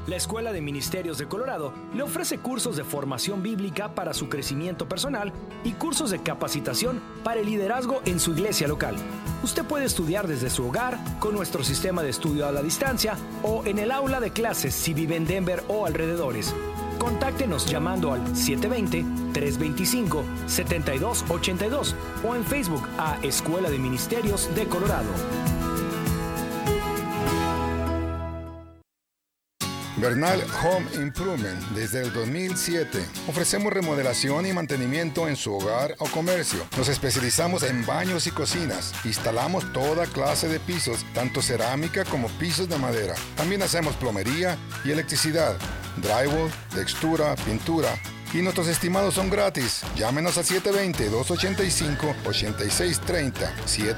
La Escuela de Ministerios de Colorado le ofrece cursos de formación bíblica para su crecimiento personal y cursos de capacitación para el liderazgo en su iglesia local. Usted puede estudiar desde su hogar, con nuestro sistema de estudio a la distancia o en el aula de clases si vive en Denver o alrededores. Contáctenos llamando al 720-325-7282 o en Facebook a Escuela de Ministerios de Colorado. Bernal Home Improvement desde el 2007. Ofrecemos remodelación y mantenimiento en su hogar o comercio. Nos especializamos en baños y cocinas. Instalamos toda clase de pisos, tanto cerámica como pisos de madera. También hacemos plomería y electricidad, drywall, textura, pintura. Y nuestros estimados son gratis. Llámenos a 720-285-8630.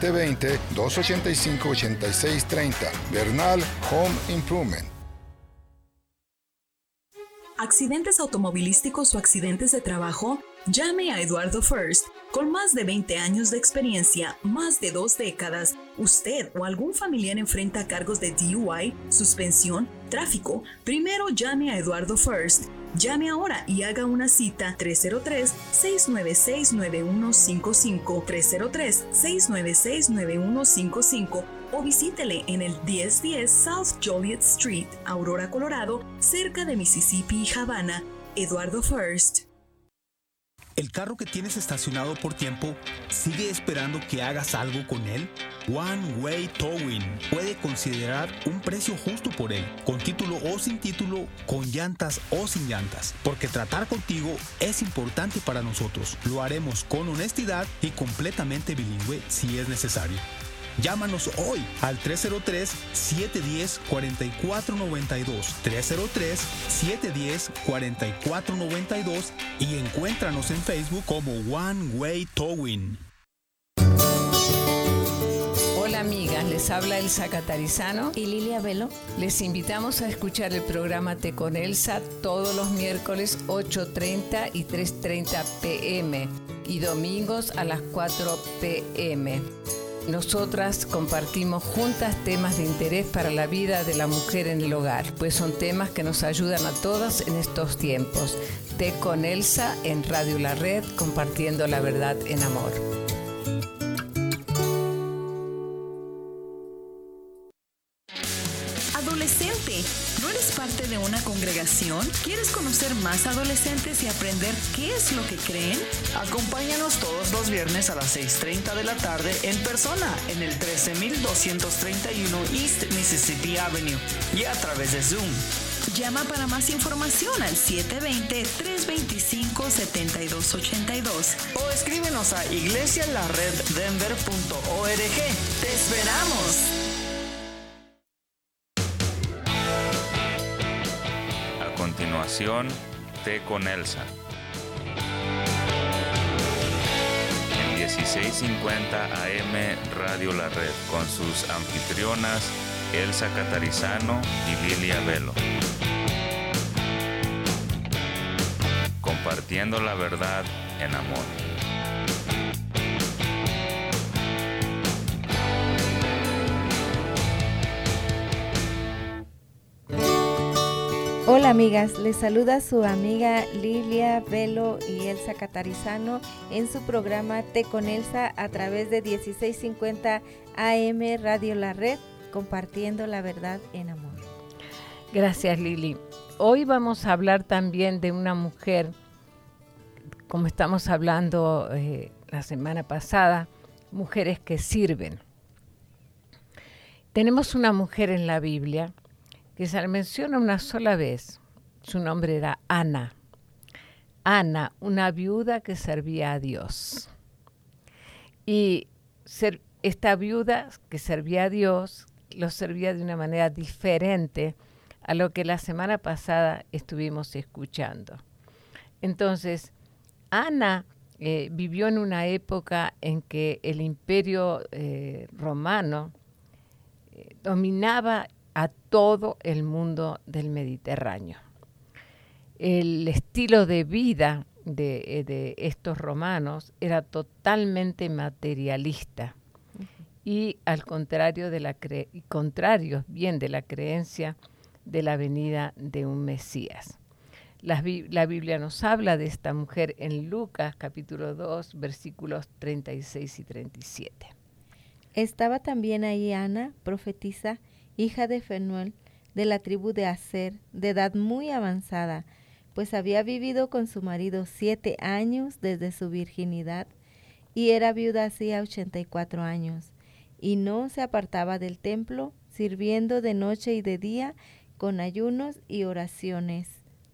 720-285-8630. Bernal Home Improvement. ¿Accidentes automovilísticos o accidentes de trabajo? Llame a Eduardo First. Con más de 20 años de experiencia, más de 2 décadas, usted o algún familiar enfrenta cargos de DUI, suspensión, tráfico. Primero llame a Eduardo First. Llame ahora y haga una cita 303-696-9155, 303-696-9155 o visítele en el 1010 South Joliet Street, Aurora, Colorado, cerca de Mississippi y Havana. Eduardo First. ¿El carro que tienes estacionado por tiempo sigue esperando que hagas algo con él? One Way Towing puede considerar un precio justo por él, con título o sin título, con llantas o sin llantas, porque tratar contigo es importante para nosotros. Lo haremos con honestidad y completamente bilingüe si es necesario. Llámanos hoy al 303-710-4492, 303-710-4492 y encuéntranos en Facebook como One Way Towing. Hola amigas, les habla Elsa Catarizano y Lilia Velo. Les invitamos a escuchar el programa Té con Elsa todos los miércoles 8:30 y 3:30 p.m. y domingos a las 4 p.m. Nosotras compartimos juntas temas de interés para la vida de la mujer en el hogar, pues son temas que nos ayudan a todas en estos tiempos. Té con Elsa en Radio La Red, compartiendo la verdad en amor. Adolescente, ¿no eres parte de una congregación? ¿Quieres conocer más adolescentes y aprender qué es lo que creen? Acompáñanos todos los viernes a las 6:30 de la tarde en persona en el 13231 East Mississippi Avenue y a través de Zoom. Llama para más información al 720-325-7282 o escríbenos a iglesialareddenver.org. ¡Te esperamos! A continuación, Té con Elsa. En 1650 AM Radio La Red, con sus anfitrionas Elsa Catarizano y Lilia Velo. Compartiendo la verdad en amor. Hola amigas, les saluda su amiga Lilia Velo y Elsa Catarizano en su programa Té con Elsa a través de 1650 AM Radio La Red, compartiendo la verdad en amor. Gracias, Lili. Hoy vamos a hablar también de una mujer, como estamos hablando la semana pasada, mujeres que sirven. Tenemos una mujer en la Biblia que se le menciona una sola vez. Su nombre era Ana. Ana, una viuda que servía a Dios. Y esta viuda que servía a Dios, lo servía de una manera diferente a lo que la semana pasada estuvimos escuchando. Entonces, Ana vivió en una época en que el imperio romano dominaba a todo el mundo del Mediterráneo. El estilo de vida de estos romanos era totalmente materialista y al contrario de la creencia de la venida de un Mesías. La Biblia nos habla de esta mujer en Lucas capítulo 2, versículos 36 y 37. Estaba también ahí Ana, profetisa, hija de Fenuel, de la tribu de Aser, de edad muy avanzada, pues había vivido con su marido 7 años desde su virginidad, y era viuda hacía 84 años, y no se apartaba del templo, sirviendo de noche y de día con ayunos y oraciones.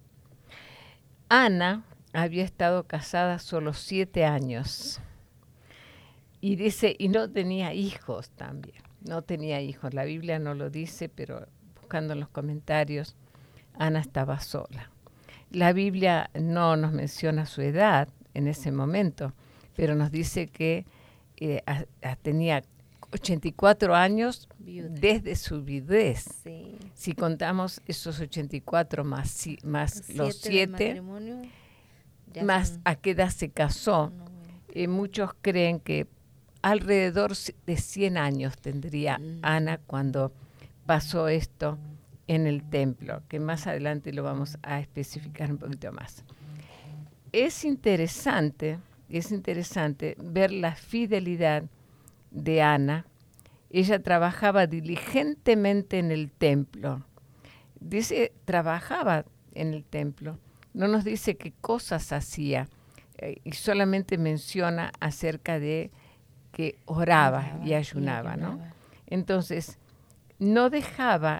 Ana había estado casada solo 7 años. Y dice, y no tenía hijos también. No tenía hijos. La Biblia no lo dice, pero buscando en los comentarios, Ana estaba sola. La Biblia no nos menciona su edad en ese momento, pero nos dice que tenía 84 años viuda desde su viudez. Sí. Si contamos esos 84 más los 7, más a qué edad se casó, muchos creen que alrededor de 100 años tendría Ana cuando pasó esto en el templo, que más adelante lo vamos a especificar un poquito más. Es interesante ver la fidelidad de Ana. Ella trabajaba diligentemente en el templo. Dice, trabajaba en el templo. No nos dice qué cosas hacía, y solamente menciona acerca de que oraba y ayunaba, ¿no? Entonces, no dejaba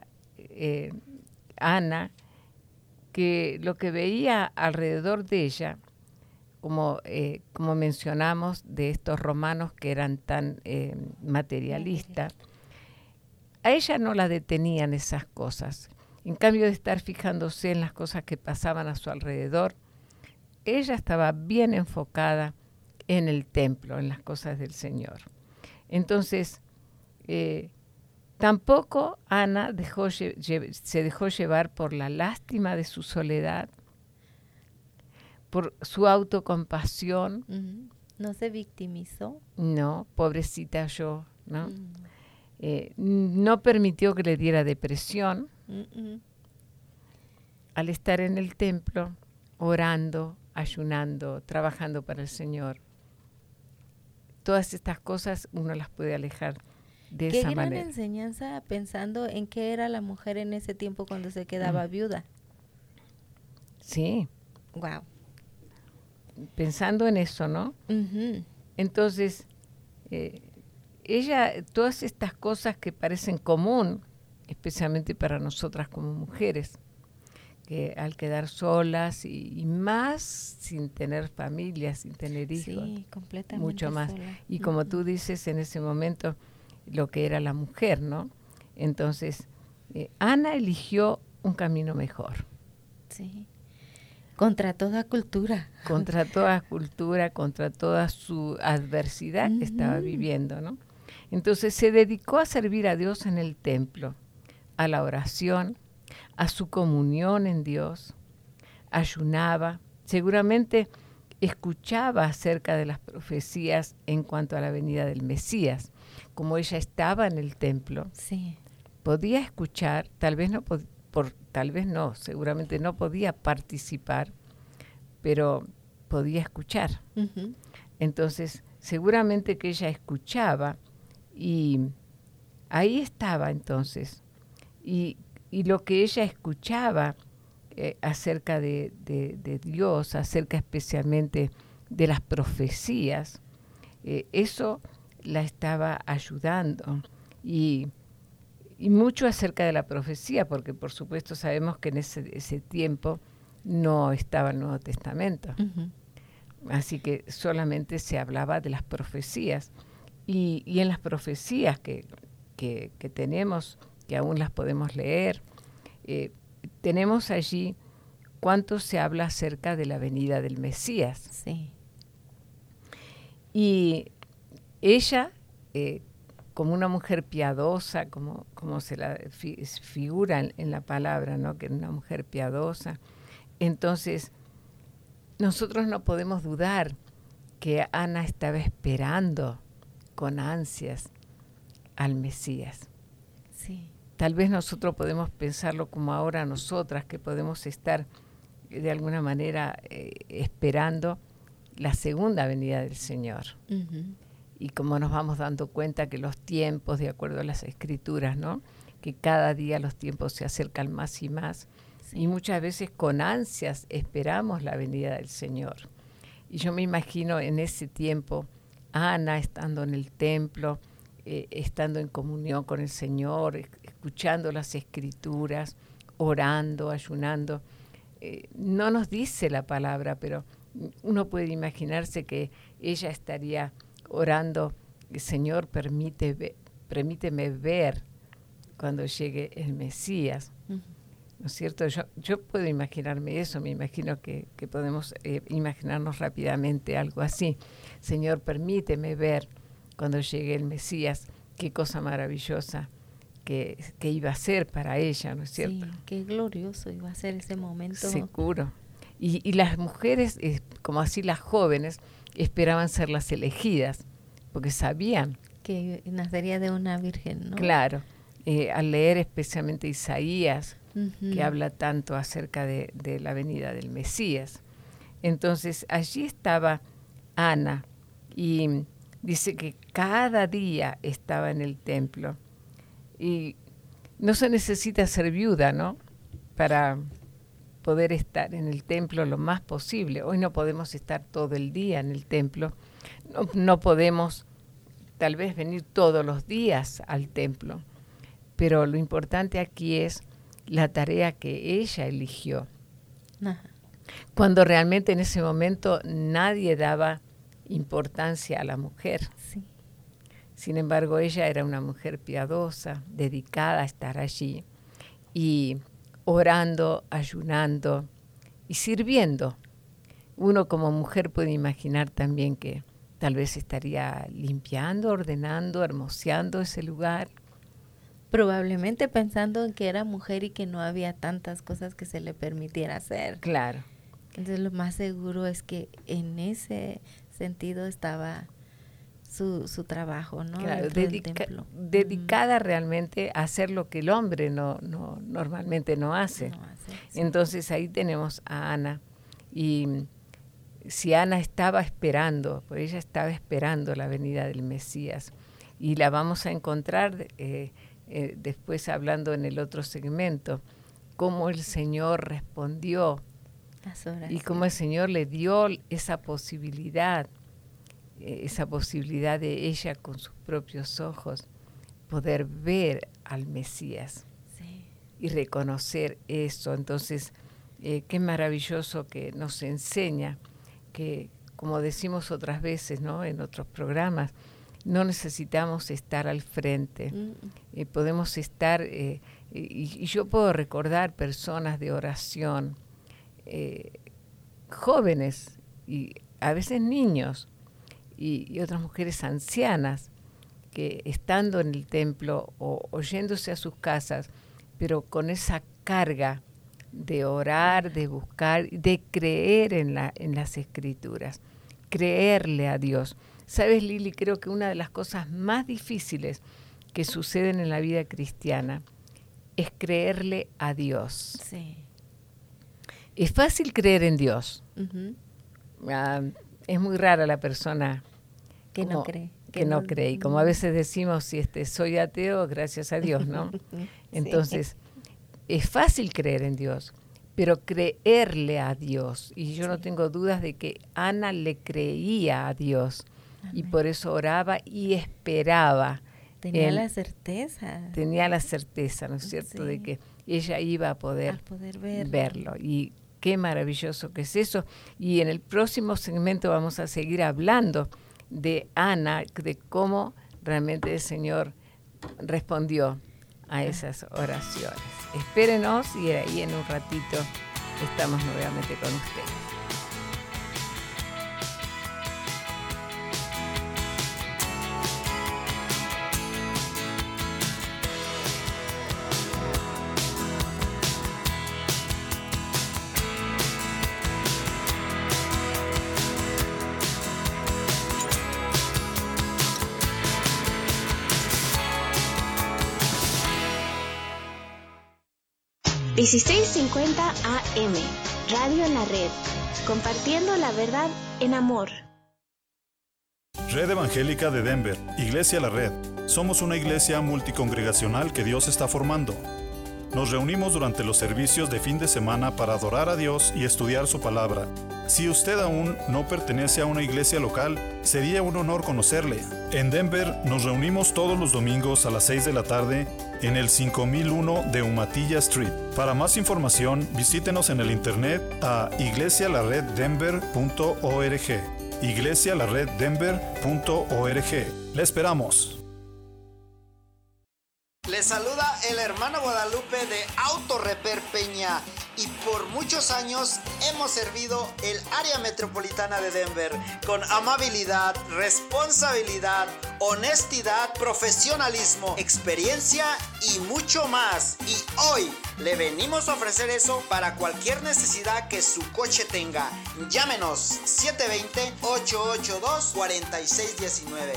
Ana que lo que veía alrededor de ella, como mencionamos, de estos romanos que eran tan materialistas, a ella no la detenían esas cosas. En cambio de estar fijándose en las cosas que pasaban a su alrededor, ella estaba bien enfocada en el templo, en las cosas del Señor. Entonces, tampoco Ana se dejó llevar por la lástima de su soledad, por su autocompasión. Uh-huh. ¿No se victimizó? No, pobrecita yo, ¿no? No permitió que le diera depresión. Uh-uh. Al estar en el templo, orando, ayunando, trabajando para el Señor. Todas estas cosas uno las puede alejar de esa manera. Qué gran enseñanza pensando en qué era la mujer en ese tiempo cuando se quedaba viuda. Sí. Wow. Pensando en eso, ¿no? Uh-huh. Entonces, ella, todas estas cosas que parecen común, especialmente para nosotras como mujeres, que al quedar solas y más sin tener familia, sin tener hijos, sí, completamente mucho más. Sola. Y como tú dices en ese momento, lo que era la mujer, ¿no? Entonces, Ana eligió un camino mejor. Sí. Contra toda cultura. Contra toda cultura, contra toda su adversidad que estaba viviendo, ¿no? Entonces se dedicó a servir a Dios en el templo, a la oración, a su comunión en Dios, ayunaba, seguramente escuchaba acerca de las profecías en cuanto a la venida del Mesías. Como ella estaba en el templo, sí, podía escuchar, tal vez no, seguramente no podía participar, pero podía escuchar. Uh-huh. Entonces, seguramente que ella escuchaba y ahí estaba entonces. Y lo que ella escuchaba acerca de Dios, acerca especialmente de las profecías, eso la estaba ayudando. Y mucho acerca de la profecía, porque por supuesto sabemos que en ese tiempo no estaba el Nuevo Testamento. Uh-huh. Así que solamente se hablaba de las profecías. Y en las profecías que tenemos, que aún las podemos leer, tenemos allí cuánto se habla acerca de la venida del Mesías. Sí. Y ella, como una mujer piadosa, como se la figura en la palabra, ¿no? Que era una mujer piadosa, entonces nosotros no podemos dudar que Ana estaba esperando con ansias al Mesías. Sí. tal vez nosotros podemos pensarlo como ahora nosotras, que podemos estar de alguna manera esperando la segunda venida del Señor. Uh-huh. Y como nos vamos dando cuenta que los tiempos, de acuerdo a las Escrituras, ¿no?, que cada día los tiempos se acercan más y más, sí. Y muchas veces con ansias esperamos la venida del Señor. Y yo me imagino en ese tiempo Ana estando en el templo, estando en comunión con el Señor, escuchando las Escrituras, orando, ayunando. No nos dice la palabra, pero uno puede imaginarse que ella estaría orando: Señor, permíteme ver cuando llegue el Mesías. Uh-huh. ¿No es cierto? Yo puedo imaginarme eso, me imagino que podemos imaginarnos rápidamente algo así. Señor, permíteme ver cuando llegue el Mesías. Qué cosa maravillosa que iba a ser para ella, ¿no es cierto? Sí, qué glorioso iba a ser ese momento. Seguro. Y las mujeres, como así las jóvenes, esperaban ser las elegidas, porque sabían que nacería de una virgen, ¿no? Claro. Al leer especialmente Isaías, uh-huh, que habla tanto acerca de la venida del Mesías. Entonces, allí estaba Ana, y dice que cada día estaba en el templo. Y no se necesita ser viuda, ¿no?, para poder estar en el templo lo más posible. Hoy no podemos estar todo el día en el templo, no podemos tal vez venir todos los días al templo, pero lo importante aquí es la tarea que ella eligió. Ajá. Cuando realmente en ese momento nadie daba importancia a la mujer. Sí. Sin embargo, ella era una mujer piadosa, dedicada a estar allí y orando, ayunando y sirviendo. Uno como mujer puede imaginar también que tal vez estaría limpiando, ordenando, hermoseando ese lugar. Probablemente pensando en que era mujer y que no había tantas cosas que se le permitiera hacer. Claro. Entonces lo más seguro es que en ese sentido estaba su trabajo, ¿no? Claro, dedicada realmente a hacer lo que el hombre normalmente no hace. Sí. Entonces ahí tenemos a Ana. Y si Ana estaba esperando, pues ella estaba esperando la venida del Mesías. Y la vamos a encontrar después hablando en el otro segmento, cómo el Señor respondió y cómo el Señor le dio esa posibilidad de ella con sus propios ojos poder ver al Mesías. Sí. Y reconocer eso. Entonces, qué maravilloso que nos enseña que, como decimos otras veces, ¿no?, en otros programas, no necesitamos estar al frente. Podemos estar, y yo puedo recordar personas de oración, jóvenes y a veces niños y otras mujeres ancianas que estando en el templo o yéndose a sus casas, pero con esa carga de orar, de buscar, de creer en las Escrituras, creerle a Dios. ¿Sabes, Lili? Creo que una de las cosas más difíciles que suceden en la vida cristiana es creerle a Dios. Sí. Es fácil creer en Dios. Uh-huh. Es muy rara la persona que no cree. Que no cree. Y como a veces decimos, soy ateo, gracias a Dios, ¿no? Entonces, es fácil creer en Dios, pero creerle a Dios. Y yo no tengo dudas de que Ana le creía a Dios. Amén. Y por eso oraba y esperaba. Tenía la certeza, ¿no es cierto?, de que ella iba a poder verlo. Y qué maravilloso que es eso. Y en el próximo segmento vamos a seguir hablando de Ana, de cómo realmente el Señor respondió a esas oraciones. Espérenos y ahí en un ratito estamos nuevamente con ustedes. 1650 AM, Radio La Red, compartiendo la verdad en amor. Red Evangélica de Denver, Iglesia La Red. Somos una iglesia multicongregacional que Dios está formando. Nos reunimos durante los servicios de fin de semana para adorar a Dios y estudiar su palabra. Si usted aún no pertenece a una iglesia local, sería un honor conocerle. En Denver nos reunimos todos los domingos a las 6 de la tarde en el 5001 de Umatilla Street. Para más información, visítenos en el internet a iglesialareddenver.org. iglesialareddenver.org. ¡Le esperamos! Les saluda el hermano Guadalupe de Auto Repair Peña y por muchos años hemos servido el área metropolitana de Denver con amabilidad, responsabilidad, honestidad, profesionalismo, experiencia y mucho más. Y hoy le venimos a ofrecer eso para cualquier necesidad que su coche tenga. Llámenos 720-882-4619.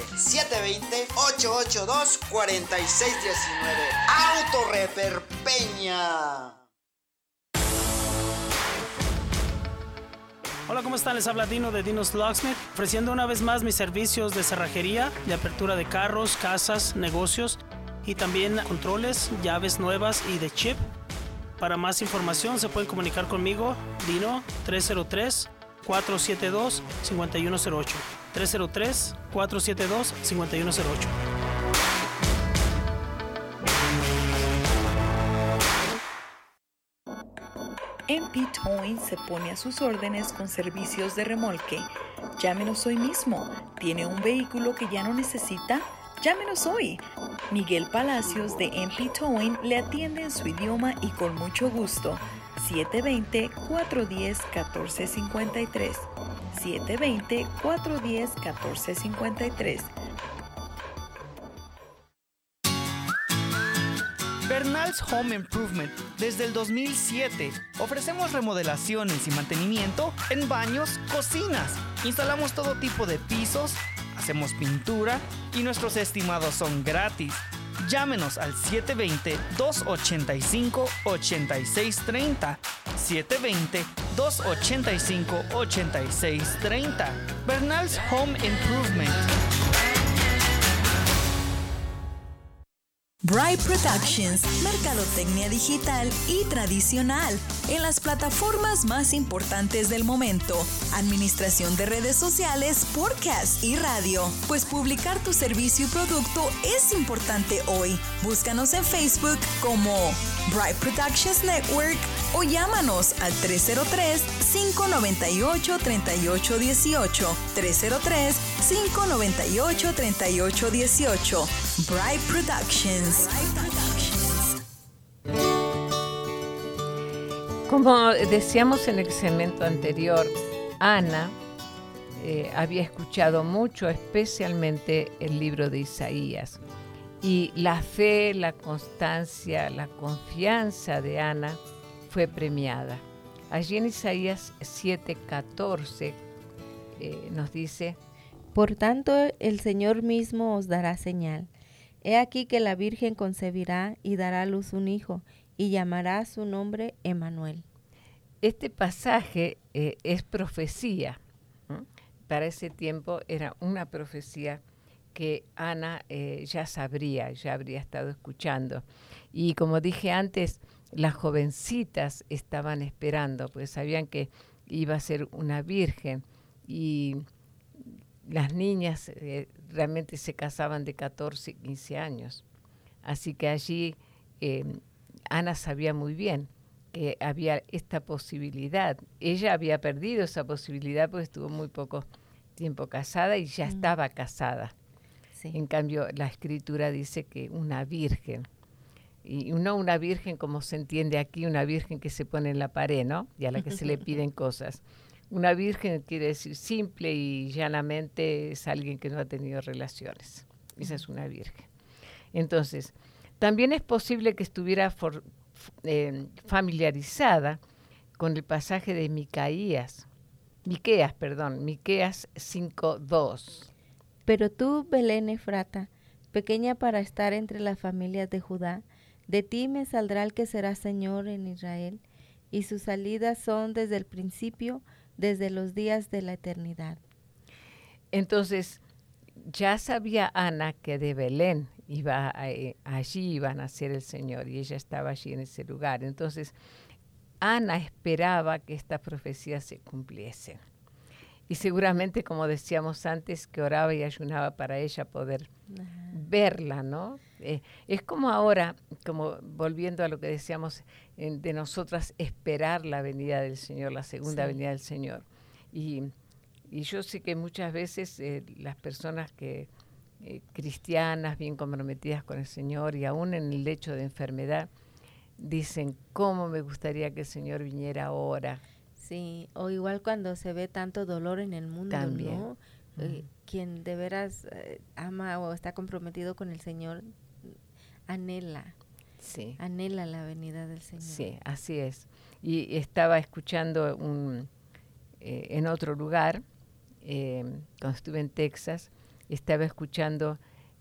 720-882-4619. Auto Repair Peña. Hola, ¿cómo están? Les habla Dino de Dino's Locksmith, ofreciendo una vez más mis servicios de cerrajería, de apertura de carros, casas, negocios y también controles, llaves nuevas y de chip. Para más información se pueden comunicar conmigo, Dino, 303-472-5108. 303-472-5108. MP Towing se pone a sus órdenes con servicios de remolque. Llámenos hoy mismo. ¿Tiene un vehículo que ya no necesita? Llámenos hoy. Miguel Palacios de MP Towing le atiende en su idioma y con mucho gusto. 720-410-1453. 720-410-1453. Bernal's Home Improvement. Desde el 2007 ofrecemos remodelaciones y mantenimiento en baños, cocinas. Instalamos todo tipo de pisos, hacemos pintura y nuestros estimados son gratis. Llámenos al 720-285-8630. 720-285-8630. Bernal's Home Improvement. Bright Productions, mercadotecnia digital y tradicional en las plataformas más importantes del momento, administración de redes sociales, podcast y radio. Pues publicar tu servicio y producto es importante hoy. Búscanos en Facebook como Bright Productions Network o llámanos al 303-598-3818. 303-598-3818. Bright Productions. Como decíamos en el segmento anterior, Ana había escuchado mucho, especialmente el libro de Isaías. Y la fe, la constancia, la confianza de Ana fue premiada. Allí en Isaías 7:14 nos dice: Por tanto, el Señor mismo os dará señal. He aquí que la Virgen concebirá y dará a luz un hijo, y llamará su nombre Emmanuel. Este pasaje es profecía. Para ese tiempo era una profecía que Ana ya sabría, ya habría estado escuchando. Y como dije antes, las jovencitas estaban esperando, pues sabían que iba a ser una virgen. Y las niñas realmente se casaban de 14 y 15 años. Así que allí Ana sabía muy bien que había esta posibilidad. Ella había perdido esa posibilidad porque estuvo muy poco tiempo casada y ya estaba casada. Sí. En cambio, la Escritura dice que una virgen, y no una virgen como se entiende aquí, una virgen que se pone en la pared, ¿no? Y a la que se le piden cosas. Una virgen quiere decir simple y llanamente es alguien que no ha tenido relaciones. Esa es una virgen. Entonces, también es posible que estuviera familiarizada con el pasaje de Miqueas 5:2. Pero tú, Belén Efrata, pequeña para estar entre las familias de Judá, De ti me saldrá el que será Señor en Israel, y sus salidas son desde el principio, desde los días de la eternidad. Entonces, ya sabía Ana que de Belén allí iba a nacer el Señor, y ella estaba allí en ese lugar. Entonces, Ana esperaba que esta profecía se cumpliese. Y seguramente, como decíamos antes, que oraba y ayunaba para ella poder verla, ¿no? Es como ahora, como volviendo a lo que decíamos de nosotras, esperar la venida del Señor, la segunda venida del Señor. Y yo sé que muchas veces las personas que cristianas, bien comprometidas con el Señor, y aún en el lecho de enfermedad, dicen, ¿cómo me gustaría que el Señor viniera ahora? Sí, o igual cuando se ve tanto dolor en el mundo, también, ¿no? Quien de veras ama o está comprometido con el Señor, anhela la venida del Señor. Sí, así es. Y estaba escuchando en otro lugar, cuando estuve en Texas, estaba escuchando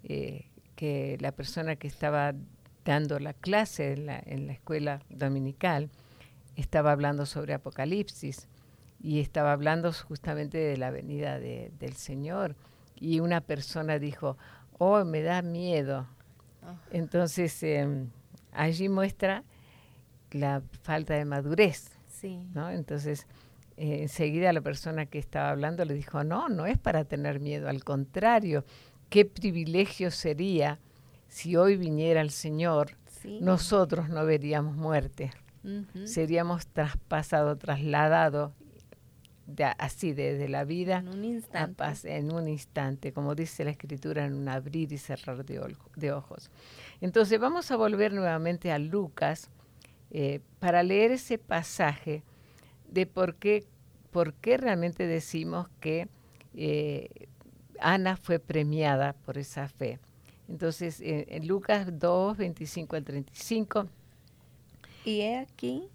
que la persona que estaba dando la clase en la escuela dominical estaba hablando sobre Apocalipsis y estaba hablando justamente de la venida del Señor, y una persona dijo, me da miedo. Entonces allí muestra la falta de madurez, ¿no? Entonces enseguida la persona que estaba hablando le dijo, no es para tener miedo, al contrario, qué privilegio sería si hoy viniera el Señor, nosotros no veríamos muerte. Seríamos trasladados así desde la vida en un instante, como dice la Escritura, en un abrir y cerrar de ojos. Entonces vamos a volver nuevamente a Lucas para leer ese pasaje de por qué realmente decimos que Ana fue premiada por esa fe. Entonces en Lucas 2, 25 al 35, Y he aquí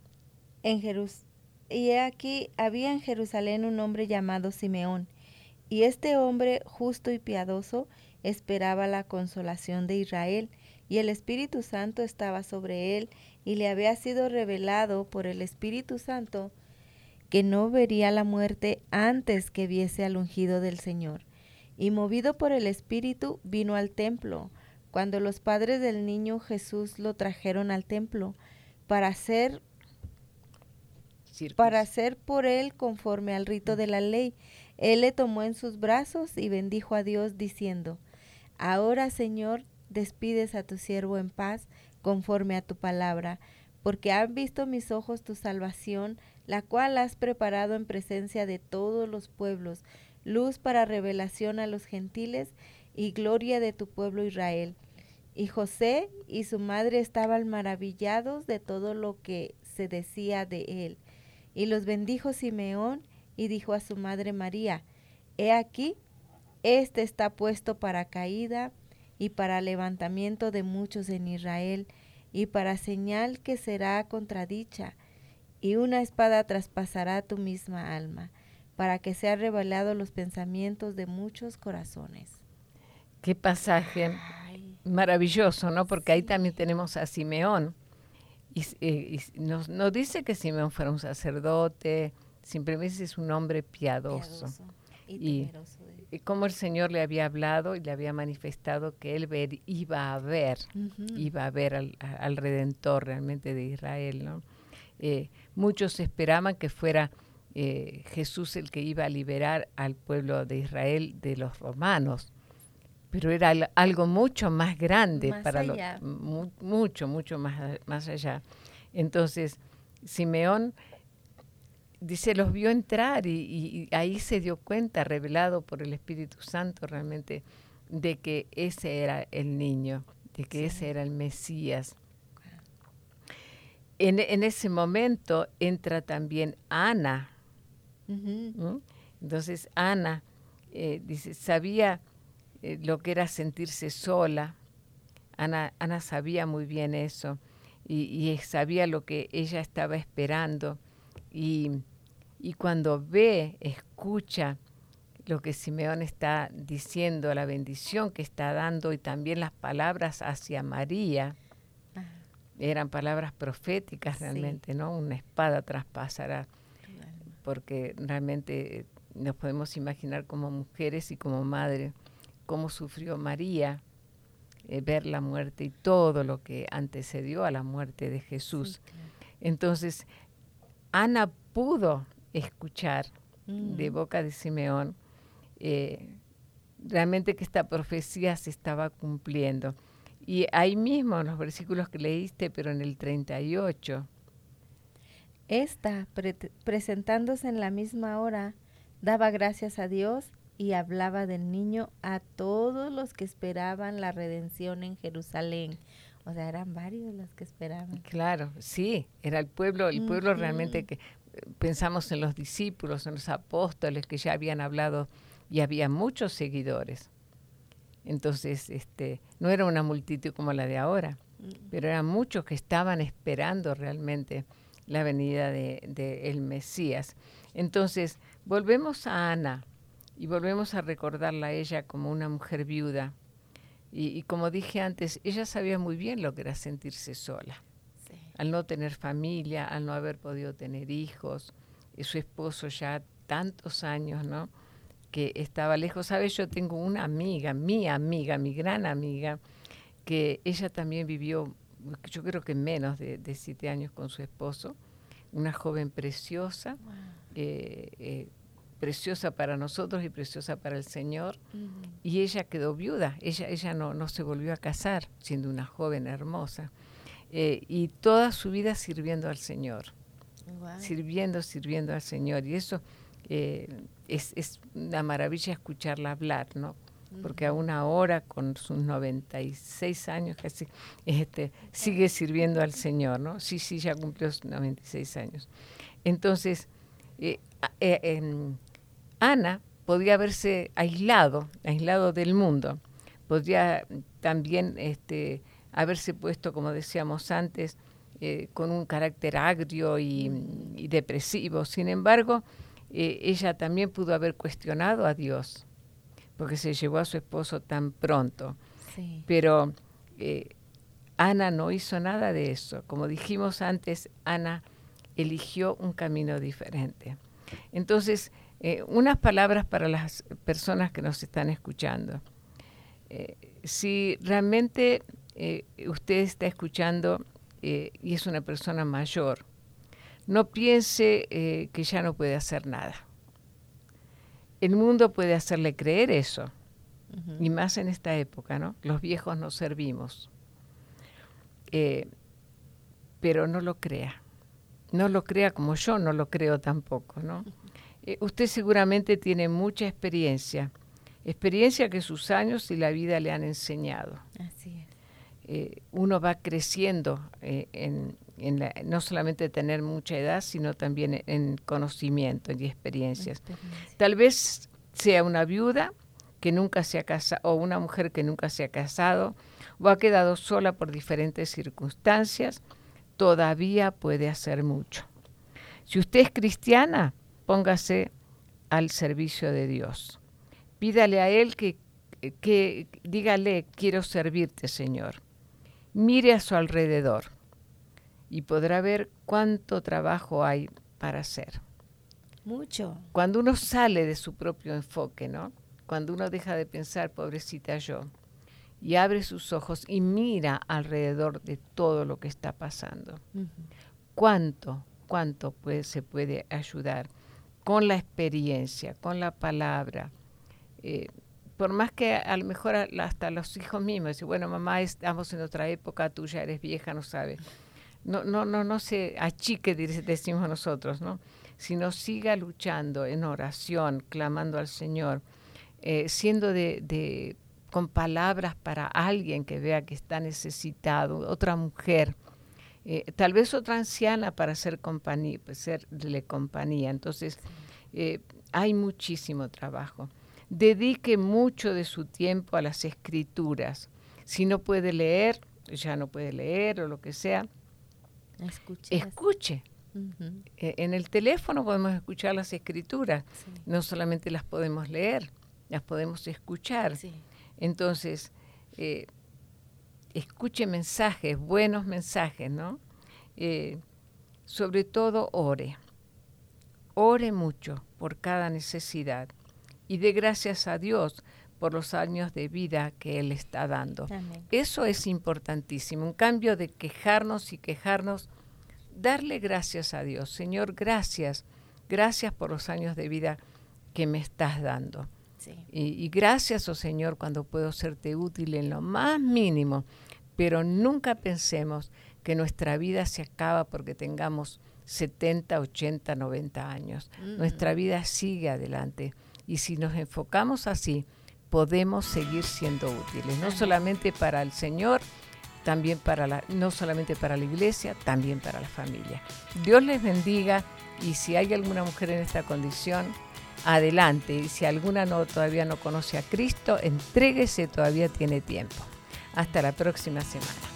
había en Jerusalén un hombre llamado Simeón, y este hombre justo y piadoso esperaba la consolación de Israel, y el Espíritu Santo estaba sobre él, y le había sido revelado por el Espíritu Santo que no vería la muerte antes que viese al ungido del Señor. Y movido por el Espíritu vino al templo. Cuando los padres del niño Jesús lo trajeron al templo, para hacer por él conforme al rito de la ley, él le tomó en sus brazos y bendijo a Dios diciendo, ahora, Señor, despides a tu siervo en paz conforme a tu palabra, porque han visto mis ojos tu salvación, la cual has preparado en presencia de todos los pueblos, luz para revelación a los gentiles y gloria de tu pueblo Israel. Y José y su madre estaban maravillados de todo lo que se decía de él. Y los bendijo Simeón y dijo a su madre María, he aquí, este está puesto para caída y para levantamiento de muchos en Israel, y para señal que será contradicha, y una espada traspasará tu misma alma, para que sean revelados los pensamientos de muchos corazones. Qué pasaje maravilloso, ¿no? Porque ahí también tenemos a Simeón. Y nos dice que Simeón fuera un sacerdote, simplemente es un hombre piadoso y como el Señor le había hablado y le había manifestado que él iba a ver al Redentor realmente de Israel, ¿no? Muchos esperaban que fuera Jesús el que iba a liberar al pueblo de Israel de los romanos, pero era algo mucho más grande, mucho más allá. Entonces Simeón dice, los vio entrar y ahí se dio cuenta, revelado por el Espíritu Santo realmente, de que ese era el niño, de que ese era el Mesías. En ese momento entra también Ana. Entonces Ana dice, sabía lo que era sentirse sola. Ana sabía muy bien eso y sabía lo que ella estaba esperando, y cuando escucha lo que Simeón está diciendo, la bendición que está dando y también las palabras hacia María, Eran palabras proféticas realmente, ¿no? Una espada traspasará, porque realmente nos podemos imaginar como mujeres y como madres cómo sufrió María ver la muerte y todo lo que antecedió a la muerte de Jesús. Sí, claro. Entonces, Ana pudo escuchar de boca de Simeón realmente que esta profecía se estaba cumpliendo. Y ahí mismo, en los versículos que leíste, pero en el 38. Esta, presentándose en la misma hora, daba gracias a Dios y hablaba del niño a todos los que esperaban la redención en Jerusalén. O sea, eran varios los que esperaban. Claro, sí, era el pueblo realmente que pensamos en los discípulos, en los apóstoles que ya habían hablado y había muchos seguidores. Entonces, no era una multitud como la de ahora, pero eran muchos que estaban esperando realmente la venida de el Mesías. Entonces, volvemos a Ana y volvemos a recordarla a ella como una mujer viuda. Y como dije antes, ella sabía muy bien lo que era sentirse sola. Sí. Al no tener familia, al no haber podido tener hijos, su esposo ya tantos años, ¿no?, que estaba lejos. ¿Sabes? Yo tengo una amiga, mi gran amiga, que ella también vivió, yo creo que menos de 7 años con su esposo, una joven preciosa, preciosa para nosotros y preciosa para el Señor, y ella quedó viuda. Ella no se volvió a casar, siendo una joven hermosa, y toda su vida sirviendo al Señor, sirviendo al Señor, y eso es una maravilla escucharla hablar, ¿no? Porque aún ahora, con sus 96 años casi, sigue sirviendo al Señor, ¿no? Sí, ya cumplió sus 96 años. Entonces, Ana podía haberse aislado del mundo, podía también haberse puesto, como decíamos antes, con un carácter agrio y depresivo. Sin embargo, ella también pudo haber cuestionado a Dios, porque se llevó a su esposo tan pronto. Sí. Pero Ana no hizo nada de eso. Como dijimos antes, Ana eligió un camino diferente. Entonces, unas palabras para las personas que nos están escuchando. Si realmente usted está escuchando y es una persona mayor, no piense que ya no puede hacer nada. El mundo puede hacerle creer eso, y más en esta época, ¿no? Los viejos nos servimos. Pero no lo crea. No lo crea como yo no lo creo tampoco, ¿no? Usted seguramente tiene mucha experiencia que sus años y la vida le han enseñado. Así es. Uno va creciendo no solamente tener mucha edad, sino también en conocimiento y experiencias. Tal vez sea una viuda que nunca se ha casado, o una mujer que nunca se ha casado, o ha quedado sola por diferentes circunstancias, todavía puede hacer mucho. Si usted es cristiana, póngase al servicio de Dios. Pídale a Él que dígale, quiero servirte, Señor. Mire a su alrededor y podrá ver cuánto trabajo hay para hacer. Mucho. Cuando uno sale de su propio enfoque, ¿no? Cuando uno deja de pensar, pobrecita yo, y abre sus ojos y mira alrededor de todo lo que está pasando. ¿Cuánto se puede ayudar con la experiencia, con la palabra? Por más que a lo mejor hasta los hijos mismos dicen, bueno, mamá, estamos en otra época, tú ya eres vieja, no sabes. No se achique, decimos nosotros, ¿no? Sino siga luchando en oración, clamando al Señor, siendo con palabras para alguien que vea que está necesitado, otra mujer, tal vez otra anciana para serle compañía. Entonces, hay muchísimo trabajo. Dedique mucho de su tiempo a las escrituras. Si no puede leer, ya no puede leer o lo que sea, escuche. En el teléfono podemos escuchar las escrituras, no solamente las podemos leer, las podemos escuchar. Entonces, escuche mensajes, buenos mensajes, ¿no? Sobre todo ore mucho por cada necesidad y dé gracias a Dios por los años de vida que Él está dando. Amén. Eso es importantísimo, un cambio de quejarnos, darle gracias a Dios. Señor, gracias por los años de vida que me estás dando. Sí. Y gracias, oh Señor, cuando puedo serte útil en lo más mínimo, pero nunca pensemos que nuestra vida se acaba porque tengamos 70, 80, 90 años. Nuestra vida sigue adelante y si nos enfocamos así, podemos seguir siendo útiles, no solamente para el Señor, también no solamente para la iglesia, también para la familia. Dios les bendiga y si hay alguna mujer en esta condición, adelante. Y si alguna todavía no conoce a Cristo, entréguese, todavía tiene tiempo. Hasta la próxima semana.